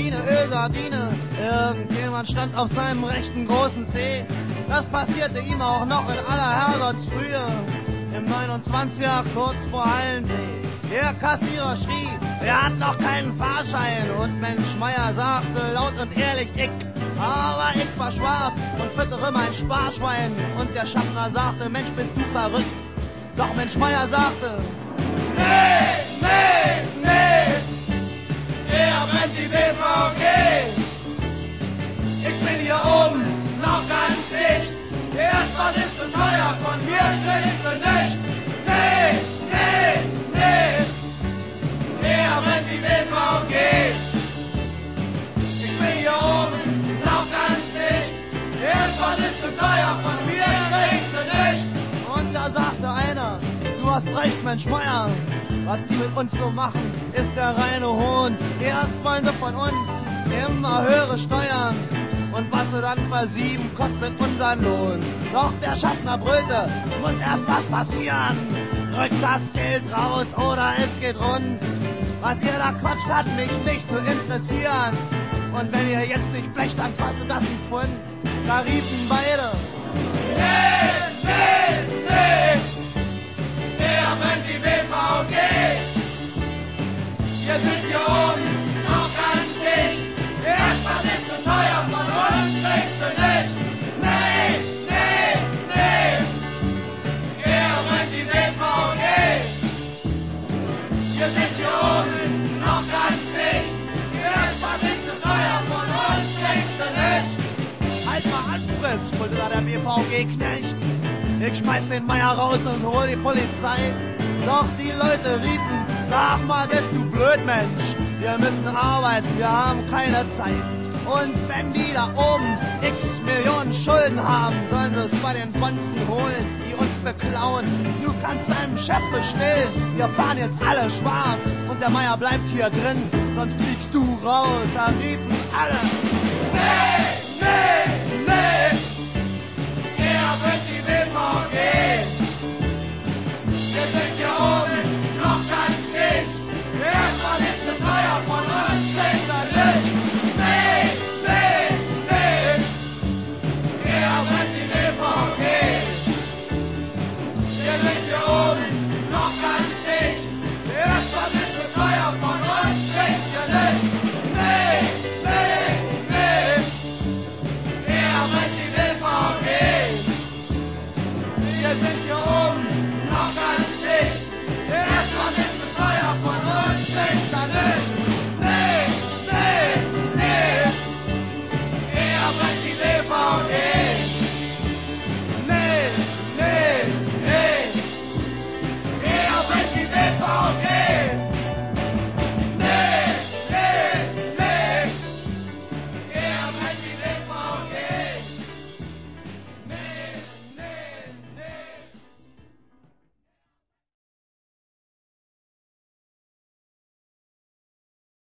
wie eine Ölsardine. Irgendjemand stand auf seinem rechten großen Zeh. Das passierte ihm auch noch in aller Herrgottsfrühe. Im 29er kurz vor Hallensee. Der Kassierer schrie, er hat noch keinen Fahrschein. Und Mensch Meier sagte laut und ehrlich, aber ich war schwarz und füttere mein Sparschwein. Und der Schaffner sagte, Mensch, bist du verrückt? Doch Mensch Meier sagte, nee, nee, nee, er brennt die BVG. Ich bin hier oben noch ganz dicht. Der Sport ist zu teuer, von mir kriegst du nicht. Nee, nee, nee, er brennt die BVG. Ich bin hier oben noch ganz dicht. Der Sport ist zu teuer, von mir kriegst du nicht. Und da sagte einer, du hast recht, Mensch Meier. Was die mit uns so machen, ist der reine Hohn. Erst wollen sie von uns immer höhere Steuern. Und was sie dann versieben, kostet unseren Lohn. Doch der Schaffner brüllte, muss erst was passieren. Rückt das Geld raus oder es geht rund. Was ihr da quatscht, hat mich nicht zu interessieren. Und wenn ihr jetzt nicht flecht, dann kostet das einen Pfund. Da riefen beide, nee, nee, nee, der brennt die BVG. Wir sind hier oben noch ganz dicht. Der Spaß ist zu teuer, von uns kriegst du nicht. Nee, nee, nee, der brennt die BVG. Wir sind hier oben noch ganz dicht. Der Spaß ist zu teuer, von uns kriegst du nicht. Halt mal an, Fritz, brüllte da der BVG-Knecht. Ich schmeiß den Meier raus und hol die Polizei. Doch die Leute riefen, sag mal, bist du blöd, Mensch? Wir müssen arbeiten, wir haben keine Zeit. Und wenn die da oben x Millionen Schulden haben, sollen sie es bei den Bonzen holen, die uns beklauen. Du kannst deinem Chef bestellen, wir fahren jetzt alle schwarz. Und der Meier bleibt hier drin, sonst fliegst du raus. Da riefen alle,